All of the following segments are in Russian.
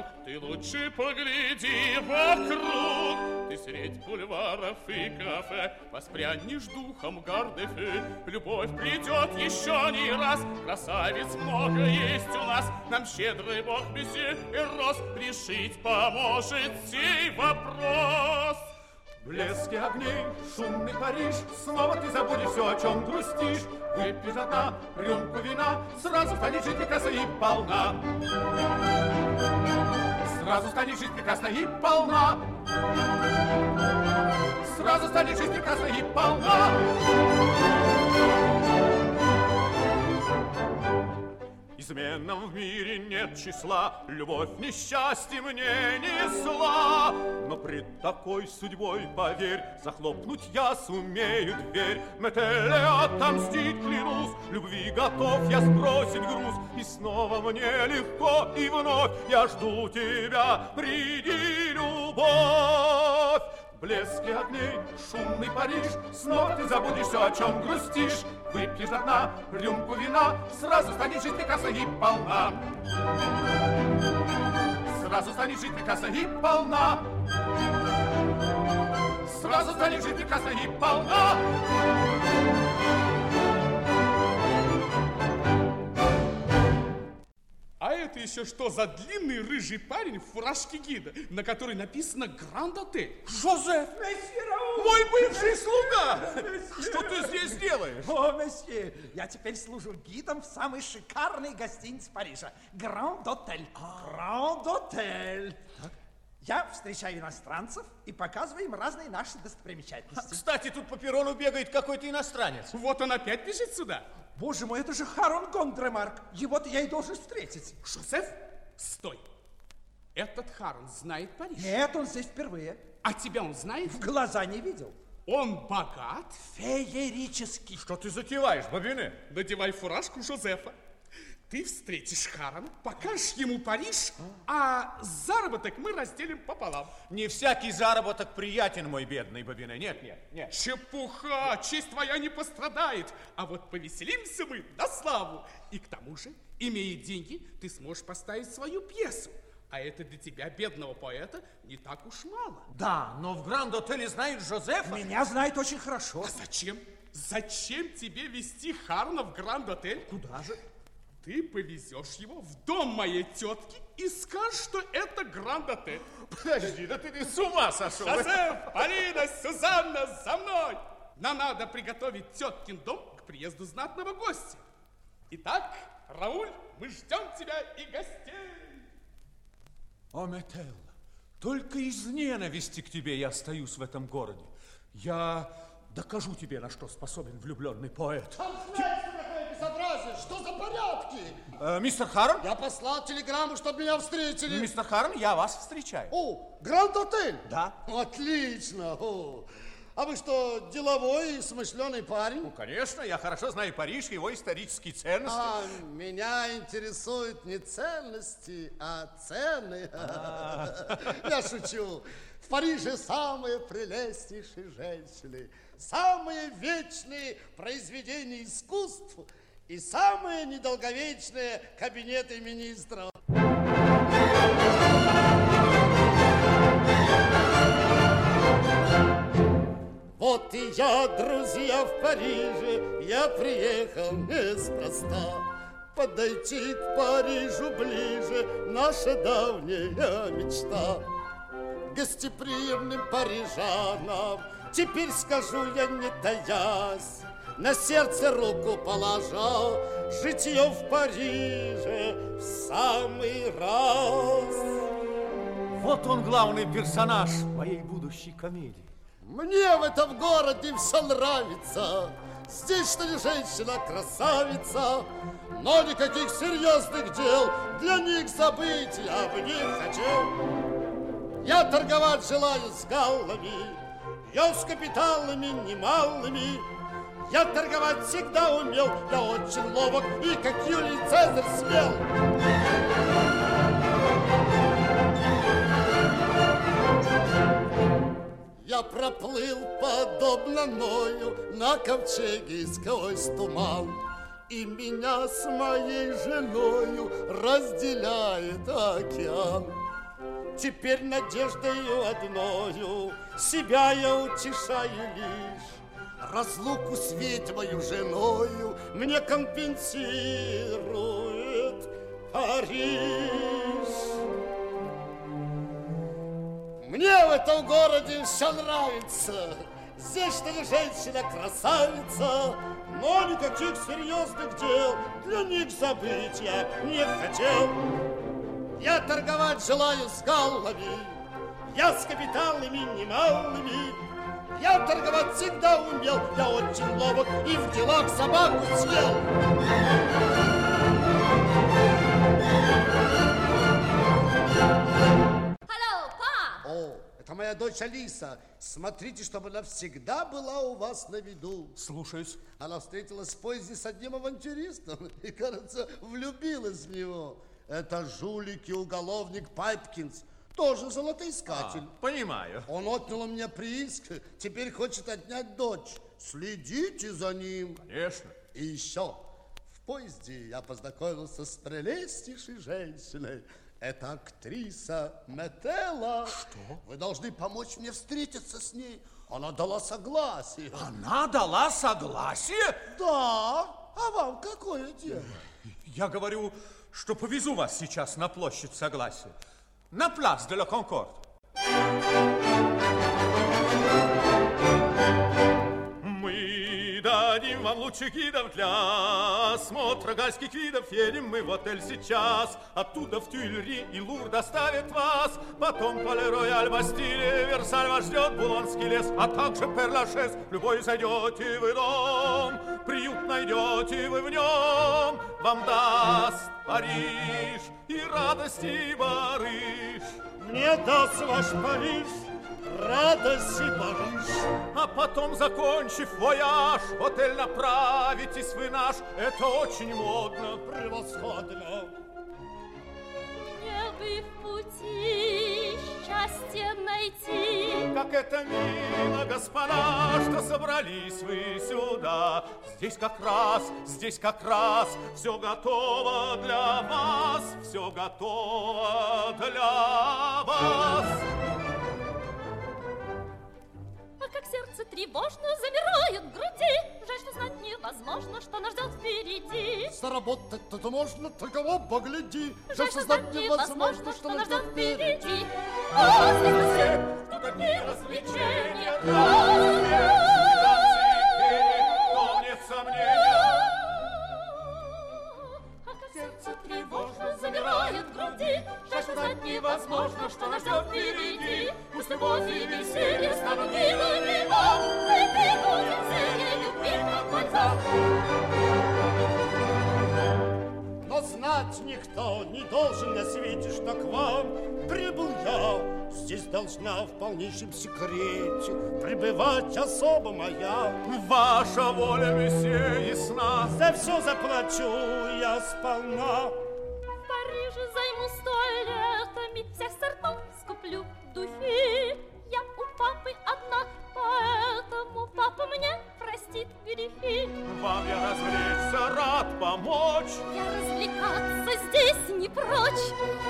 друг, ты лучше погляди вокруг. Ты средь бульваров и кафе воспрянешь духом гардефе. Любовь придет еще не раз, красавиц много есть у нас. Нам щедрый бог месье и роз решить поможет сей вопрос. Блески огней, шумный Париж, снова ты забудешь все, о чем грустишь. Выпьешь одна рюмку вина, сразу станет жить прекрасна и полна. Сразу станет жить прекрасна и полна. Сразу станет жить прекрасна и полна. Изменам в мире нет числа, любовь несчастье мне несла. Но пред такой судьбой, поверь, захлопнуть я сумею дверь. Метелле отомстить клянусь, любви готов я сбросить груз. И снова мне легко, и вновь я жду тебя, приди, любовь. Блески огней, шумный Париж, снова ты забудешь все, о чем грустишь. Выпьешь одна рюмку вина, сразу станет жить прекрасна и полна. Сразу станет жить прекрасна и полна. Сразу станет жить прекрасна и полна. А это еще что за длинный рыжий парень в фуражке гида, на которой написано «Гранд-отель»? Жозеф! Мой бывший слуга! Что ты здесь делаешь? О, месье, я теперь служу гидом в самой шикарной гостинице Парижа. Гранд-отель. Гранд-отель. Я встречаю иностранцев и показываю им разные наши достопримечательности. Кстати, тут по перрону бегает какой-то иностранец. Вот он опять бежит сюда. Боже мой, это же Харон Гондремарк. Его-то я и должен встретить. Жозеф, стой. Этот Харон знает Париж. Нет, он здесь впервые. А тебя он знает? В глаза не видел. Он богат? Феерический. Что ты затеваешь, Бобине? Надевай фуражку Жозефа. Ты встретишь Харона, покажешь ему Париж, а заработок мы разделим пополам. Не всякий заработок приятен, мой бедный Бобине. Нет. Чепуха, честь твоя не пострадает. А вот повеселимся мы на славу. И к тому же, имея деньги, ты сможешь поставить свою пьесу. А это для тебя, бедного поэта, не так уж мало. Да, но в Гранд-отеле знает Жозефа. Меня знает очень хорошо. А зачем? Зачем тебе везти Харона в Гранд-отель? Куда же? Ты повезешь его в дом моей тетки и скажешь, что это Гранд-отель. Подожди, да ты с ума сошел. Жозеф, Полина, Сюзанна, за мной! Нам надо приготовить теткин дом к приезду знатного гостя. Итак, Рауль, мы ждем тебя и гостей. О, Метелла, только из ненависти к тебе я остаюсь в этом городе. Я докажу тебе, на что способен влюбленный поэт. Безобразие! Что за порядки? Мистер Харон? Я послал телеграмму, чтобы меня встретили. Мистер Харон, я вас встречаю. О, Гранд-отель? Да. Отлично. О. А вы что, деловой и смышленый парень? Ну, конечно, я хорошо знаю Париж и его исторические ценности. Меня интересуют не ценности, а цены. Я шучу. В Париже самые прелестнейшие женщины, самые вечные произведения искусств и самые недолговечные кабинеты министров. Вот и я, друзья, в Париже, я приехал неспроста. Подойти к Парижу ближе, наша давняя мечта. Гостеприимным парижанам теперь скажу я, не таясь, на сердце руку положа, житье в Париже в самый раз. Вот он главный персонаж моей будущей комедии. Мне в этом городе все нравится. Здесь что ли женщина красавица, но никаких серьезных дел для них забыть я бы не хотел. Я торговать желаю с галлами, я с капиталами немалыми. Я торговать всегда умел, я очень ловок и как Юлий Цезарь смел. Я проплыл подобно Ною на ковчеге сквозь туман, и меня с моей женою разделяет океан. Теперь надеждою одною себя я утешаю лишь. Разлуку с ведьмою женою мне компенсирует Париж. Мне в этом городе все нравится. Здесь что ли женщина-красавица, но никаких серьезных дел для них забыть я не хотел. Я торговать желаю с галлами, я с капиталами немалыми. Я торговать всегда умел, я очень ловок и в делах собаку съел. О, это моя дочь Алиса. Смотрите, чтобы она всегда была у вас на виду. Слушаюсь. Она встретилась в поезде с одним авантюристом и, кажется, влюбилась в него. Это жулик и уголовник Пайпкинс, тоже золотоискатель. Понимаю. Он отнял у меня прииск, теперь хочет отнять дочь. Следите за ним. Конечно. И еще, в поезде я познакомился с прелестнейшей женщиной. Это актриса Метелла. Что? Вы должны помочь мне встретиться с ней. Она дала согласие. Она дала согласие? Да. А вам какое дело? Я говорю, что повезу вас сейчас на площадь Согласия. На Place de la Concorde. Мы дадим вам лучших гидов для осмотра гальских видов. Едем мы в отель сейчас. Оттуда в Тюильри и Лур доставит вас. Потом Пале-Рояль, Бастилия, Версаль вас ждет, Булонский лес, а также Пер-Лашез. В любой зайдете вы дом, приют найдете вы в нем. Вам даст Париж и радости и барыш. Мне даст ваш Париж радость и барыш. А потом, закончив вояж, в отель направитесь вы наш. Это очень модно. Превосходно. Мне бы в пути счастье найти. Как это мило, господа, что собрались вы сюда. Здесь как раз все готово для вас. Все готово для вас. А как сердце тревожно замирает в груди. Жаль, что знать невозможно, что нас ждет впереди. Заработать тут можно, только в оба гляди. Жаль, что знать невозможно, что нас ждет впереди. О, здесь что такие развлечения. Нет сомнения. А как сердце тревожно замирает в груди. Жаль, что знать невозможно, что нас ждет впереди. Пусть любовь и веселье станут милыми вам. Мы прибудем в цене любви, как бальзам. Но знать никто не должен на свете, что к вам прибыл я. Здесь должна в полнейшем секрете пребывать особо моя. Ваша воля, месье, ясна. За все заплачу я сполна. В Париже займу 100 летами, всех сортов скуплю духи. Я у папы одна, поэтому папа мне простит грехи. Вам я развлечься рад помочь. Я развлекаться здесь не прочь.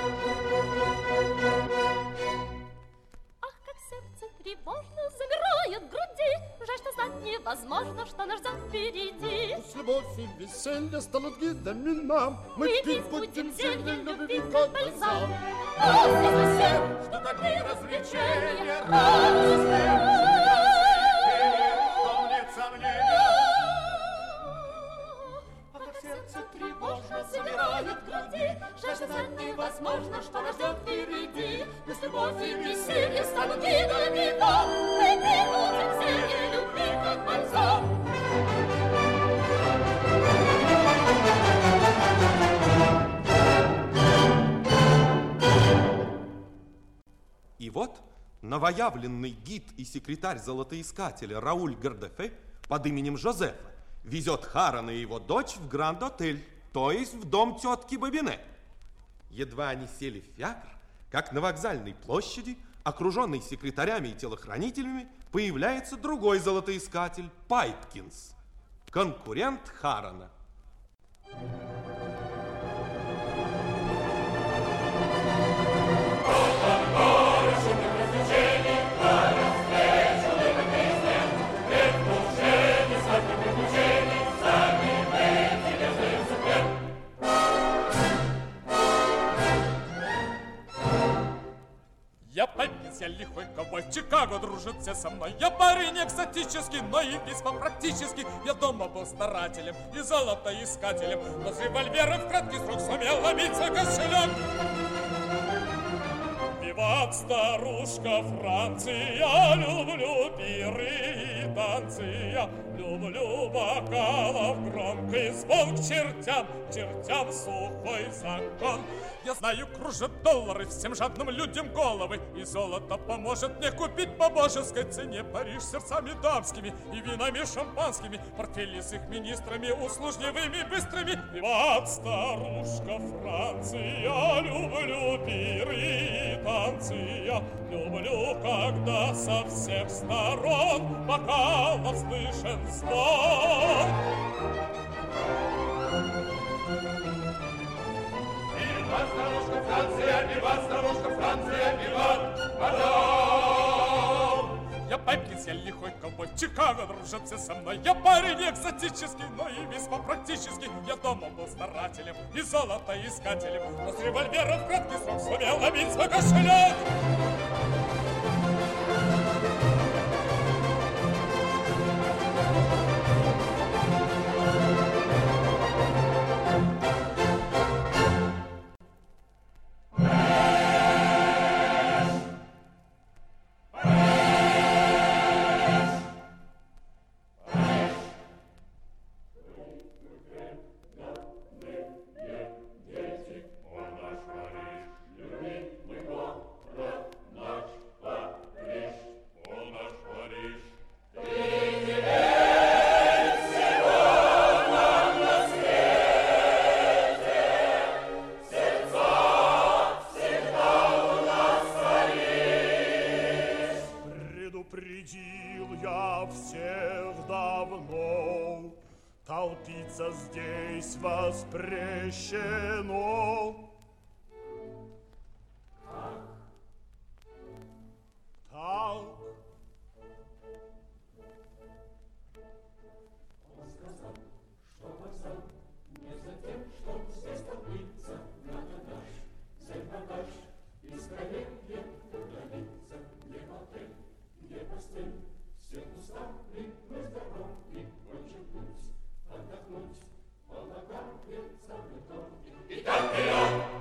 Ах, как сердце тревожно замирает в груди. Жаль, что знать невозможно, что нас ждет впереди. Пусть любовь и веселье станут гидами нам. Мы пить будем зелье любви, как бальзам. О, здесь все, Что такие развлечения, радость, нет сомнения. а как сердце тревожно замирает в груди. Жаль, что знать невозможно, что нас ждет впереди. Пусть любовь и веселье станут гидами нам. Мы прибудем в зелье любви, как бальзам. И вот новоявленный гид и секретарь золотоискателя Рауль Гордефе под именем Жозефа везет Харана и его дочь в Гранд-Отель, то есть в дом тетки Бобине. Едва они сели в фиакр, как на вокзальной площади, окруженный секретарями и телохранителями, появляется другой золотоискатель Пайпкинс, конкурент Харана. я лихой ковбой, в Чикаго дружат все со мной. Я парень экзотический, но и весьма практический. Я дома был старателем и золотоискателем, но с револьвером в краткий срок сумел ломить за кошелек. Виват, старушка Франции, я люблю пиры и танцы, я люблю бокалов громкий звон к чертям сухой закон. Я знаю, кружат доллары всем жадным людям головы, и золото поможет мне купить по божеской цене Париж сердцами дамскими и винами шампанскими, портфели с их министрами услужливыми быстрыми. Виват, старушка Франции, я люблю пиры и танцы, я люблю, когда со всех сторон бокалов слышен звон. Виват, старушка Франция, виват, старушка Франция, виват, мадам! Я Пайпкинс, я лихой ковбой, в Чикаго дружат все со мной. Я парень экзотический, но и весьма практический. Я дома был старателем и золотоискателем, но с револьвером в краткий срок сумел ломить свой кошелек. Предупредил я всех давно, толпиться здесь воспрещено. Так. Он сказал, что вокзал не за тем, что здесь толпиться, надо наш взять багаж и скорее удалиться. Не отель, не постель, все устали, мы здоровы, кончим путь, отдохнуть, полагается в итоге. Итак, вперед!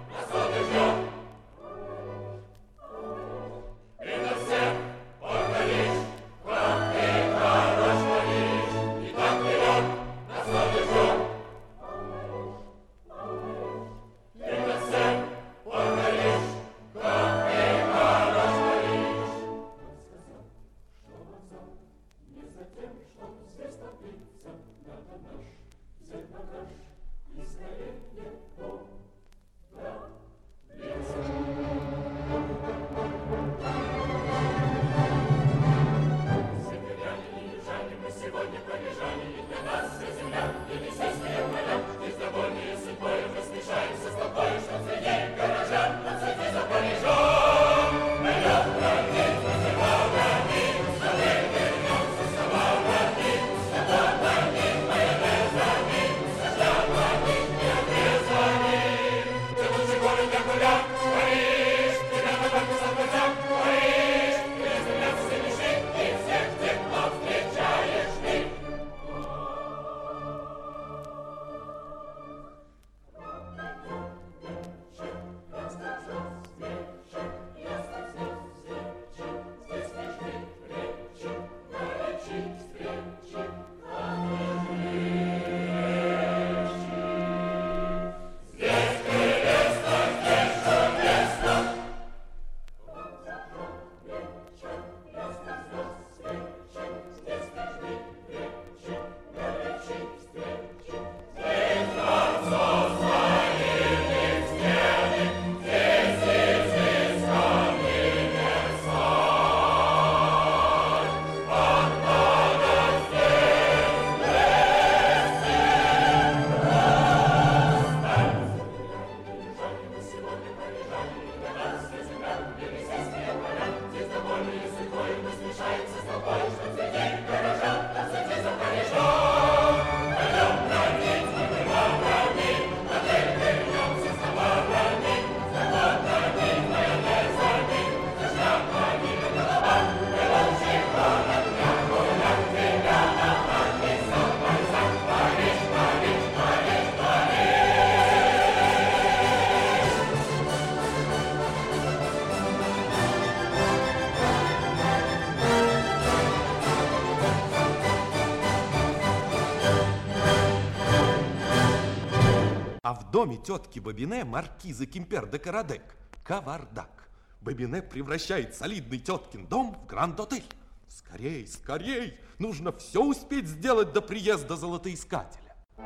А в доме тетки Бобине, маркизы Кимпер де Карадек, кавардак. Бобине превращает солидный теткин дом в гранд-отель. Скорей, скорей! Нужно все успеть сделать до приезда золотоискателя.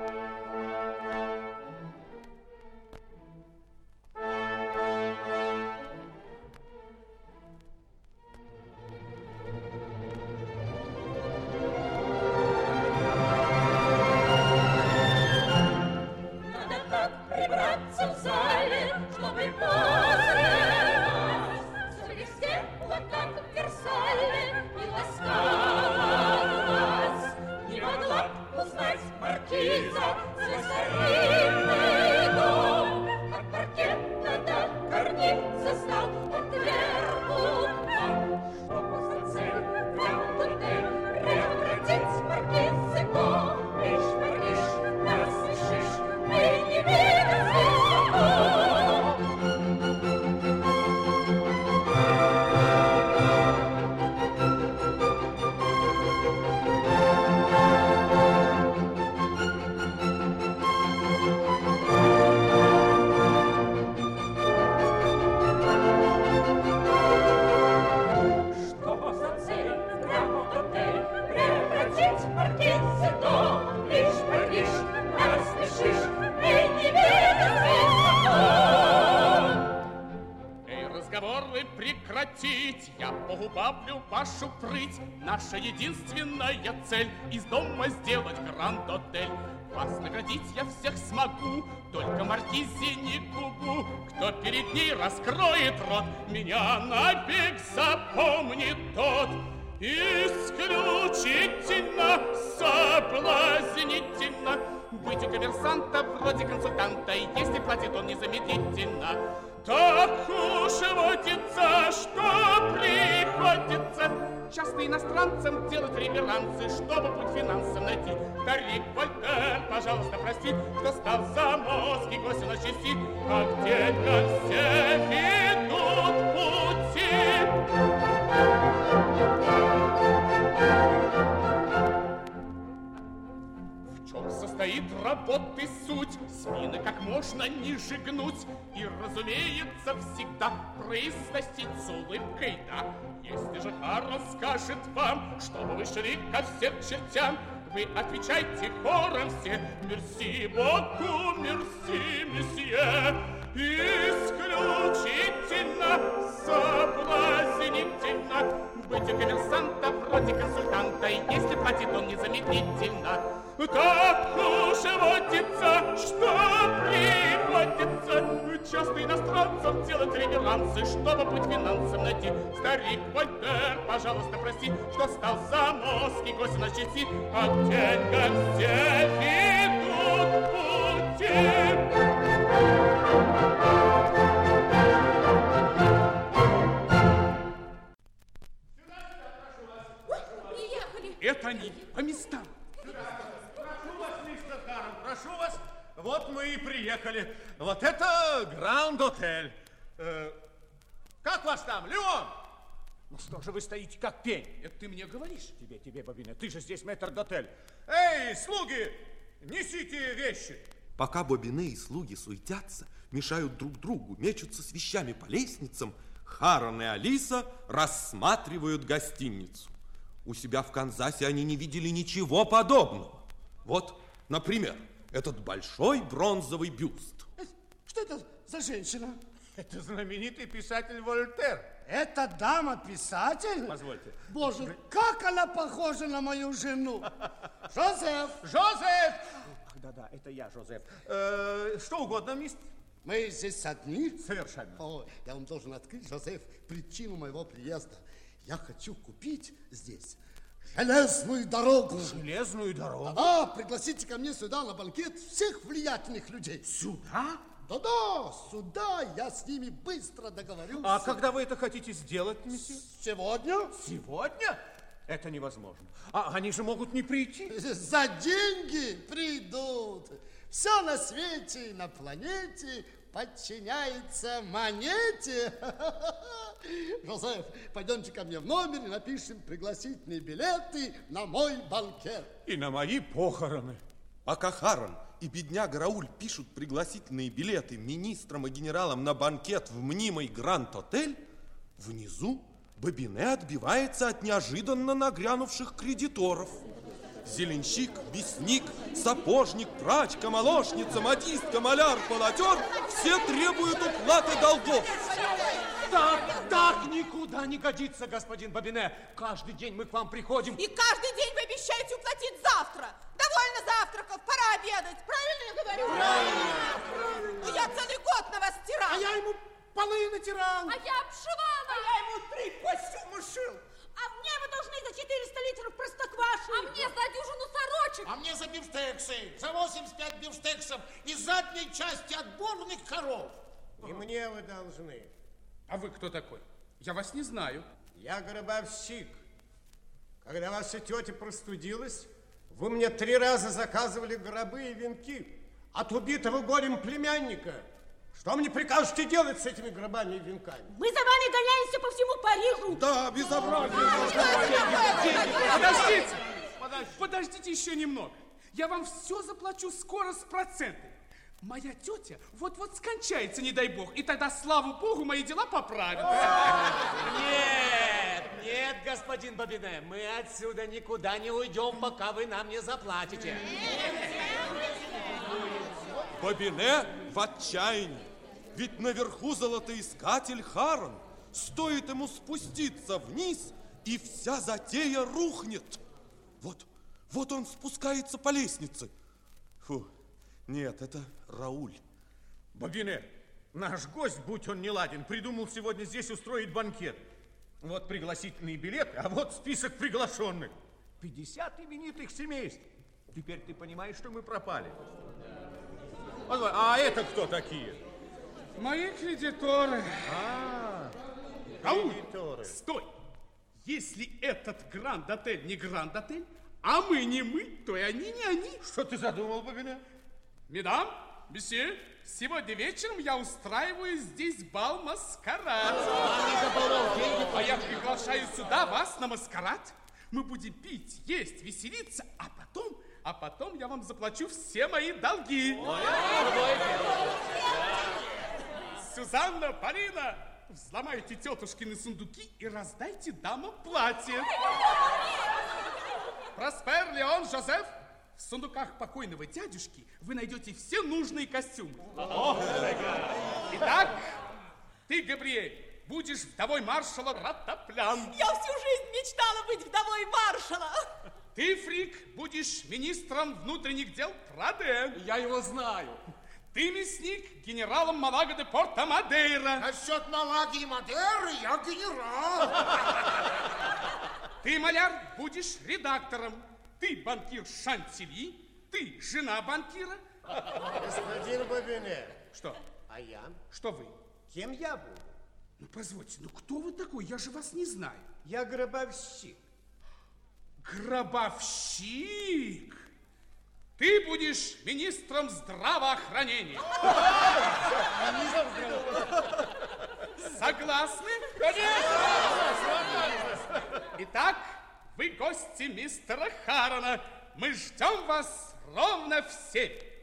Я поубавлю вашу прыть. Наша единственная цель из дома сделать гранд-отель. Вас наградить я всех смогу, только маркизе не губу. Кто перед ней раскроет рот, меня навек запомнит тот. Исключительно, соблазнительно быть у коммерсанта вроде консультанта, если платит он незамедлительно. Так уж водится, что приходится часто иностранцам делать реверансы, чтобы путь финансам найти. Старик Вольтер, пожалуйста, прости, что стал за мозг и гостю начистит, а где все ведут пути. В чем состоит работы суть? Спины как можно ниже гнуть и, разумеется, всегда произносить с улыбкой «да». Если же Харрон скажет вам, чтобы вы шли ко всем чертям, вы отвечайте хором все «Мерси боку, мерси, месье». Исключительно, соблазнительно быть у коммерсанта вроде консультанта, если платит он незамедлительно. Так уж водится, что приходится часто иностранцам делать реверансы, чтобы путь финансам найти. Старик Вольтер, пожалуйста, прости, что стал за мозг и гостю начистит, а к деньгам все ведут пути. Это они по местам. Прошу вас, мистер Харрон, прошу вас. Вот мы и приехали. Вот это гранд-отель. Как вас там, Леон? Ну что же вы стоите как пень? Это ты мне говоришь? Тебе, Бобине, ты же здесь мэтр-дотель. Эй, слуги, несите вещи. Пока Бобине и слуги суетятся, мешают друг другу, мечутся с вещами по лестницам, Харрон и Алиса рассматривают гостиницу. У себя в Канзасе они не видели ничего подобного. Вот, например, этот большой бронзовый бюст. Что это за женщина? Это знаменитый писатель Вольтер. Это дама-писатель? Позвольте. Боже, как она похожа на мою жену. Жозеф! Жозеф! Да, это я, Жозеф. Что угодно, мистер. Мы здесь одни? Совершенно. О, я вам должен открыть, Жозеф, причину моего приезда. Я хочу купить здесь железную дорогу. Железную дорогу? Да, пригласите ко мне сюда на банкет всех влиятельных людей. Сюда? Да, сюда я с ними быстро договорюсь. А когда вы это хотите сделать, месье? Сегодня? Сегодня? Это невозможно. А они же могут не прийти. За деньги придут. Все на свете, на планете подчиняется монете. Жозеф, пойдемте ко мне в номер и напишем пригласительные билеты на мой банкет. И на мои похороны. Пока Харрон и бедняга Рауль пишут пригласительные билеты министрам и генералам на банкет в мнимый Гранд-отель, внизу Бобине отбивается от неожиданно нагрянувших кредиторов. Зеленщик, мясник, сапожник, прачка, молочница, модистка, маляр, полотер – все требуют уплаты долгов. Так никуда не годится, господин Бобине. Каждый день мы к вам приходим. И каждый день вы обещаете уплатить завтра. Довольно завтраков, пора обедать. Правильно я говорю? Правильно. Ну, я целый год на вас стирал. А я ему полы натирал. А я обшивала. А я ему 3 костюма шил. А мне вы должны за 400 литров простокваши. А мне за дюжину сорочек. А мне за бифштексы, за 85 бифштексов из задней части отборных коров. И мне вы должны. А вы кто такой? Я вас не знаю. Я гробовщик. Когда ваша тетя простудилась, вы мне 3 раза заказывали гробы и венки от убитого горем племянника. Что мне прикажете делать с этими гробами и венками? Мы за вами гоняемся по всему Парижу. Да, безобразие. Подождите еще немного. Я вам все заплачу скоро с процентами. Моя тетя вот-вот скончается, не дай бог, и тогда, слава богу, мои дела поправятся. Нет, господин Бобине, мы отсюда никуда не уйдем, пока вы нам не заплатите. Бобине в отчаянии. Ведь наверху золотоискатель Харон. Стоит ему спуститься вниз, и вся затея рухнет. Вот он спускается по лестнице. Фу, нет, это Рауль. Бобине, наш гость, будь он неладен, придумал сегодня здесь устроить банкет. Вот пригласительные билеты, а вот список приглашенных. 50 именитых семейств. Теперь ты понимаешь, что мы пропали. А это кто такие? Мои кредиторы. Рауль, стой! Если этот Гранд-отель не Гранд-отель, а мы не мы, то и они не они. Что ты задумал, Бобине? Медам, месье, сегодня вечером я устраиваю здесь бал-маскарад. А я приглашаю сюда вас на маскарад. Мы будем пить, есть, веселиться, а потом я вам заплачу все мои долги. Сюзанна, Полина, взломайте тетушкины сундуки и раздайте дамам платье. Проспер, Леон, Жозеф, в сундуках покойного дядюшки вы найдете все нужные костюмы. Итак, ты, Габриэль, будешь вдовой маршала Ратаплян. Я всю жизнь мечтала быть вдовой маршала. Ты, Фрик, будешь министром внутренних дел Праде. Я его знаю. Ты, мясник, генералом Малаго де Порто-Мадейра. Насчет Малаги и Мадейры я генерал. Ты, маляр, будешь редактором. Ты, банкир Шантильи. Ты, жена банкира. Господин Бобине. Что? А я? Что вы? Кем я буду? Ну, позвольте, ну кто вы такой? Я же вас не знаю. Я гробовщик. Гробовщик? Ты будешь министром здравоохранения. Согласны? Итак, вы гости мистера Харрона. Мы ждем вас ровно в 7.